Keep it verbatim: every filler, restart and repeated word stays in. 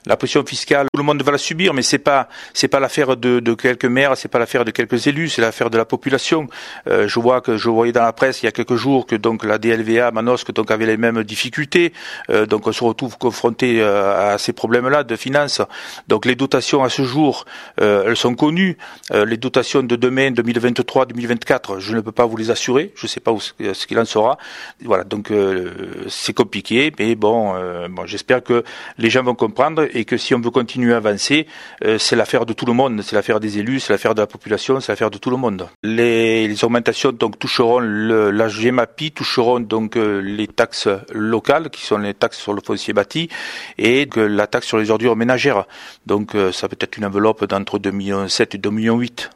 La pression fiscale, tout le monde va la subir, mais c'est pas c'est pas l'affaire de, de quelques maires, c'est pas l'affaire de quelques élus, c'est l'affaire de la population. Euh, je vois que je voyais dans la presse il y a quelques jours que donc la D L V A, Manosque, donc avait les mêmes difficultés. Euh, donc on se retrouve confronté euh, à ces problèmes-là de finances. Donc les dotations à ce jour, euh, elles sont connues. Euh, les dotations de demain, deux mille vingt-trois, deux mille vingt-quatre, je ne peux pas vous les assurer. Je ne sais pas où, ce qu'il en sera. Voilà, donc euh, c'est compliqué, mais bon, euh, bon, j'espère que les gens vont comprendre. Et que si on veut continuer à avancer, euh, c'est l'affaire de tout le monde, c'est l'affaire des élus, c'est l'affaire de la population, c'est l'affaire de tout le monde. Les, les augmentations donc toucheront le, la GEMAPI, toucheront donc euh, les taxes locales, qui sont les taxes sur le foncier bâti, et que la taxe sur les ordures ménagères. Donc euh, ça peut être une enveloppe d'entre deux virgule sept millions et deux virgule huit millions.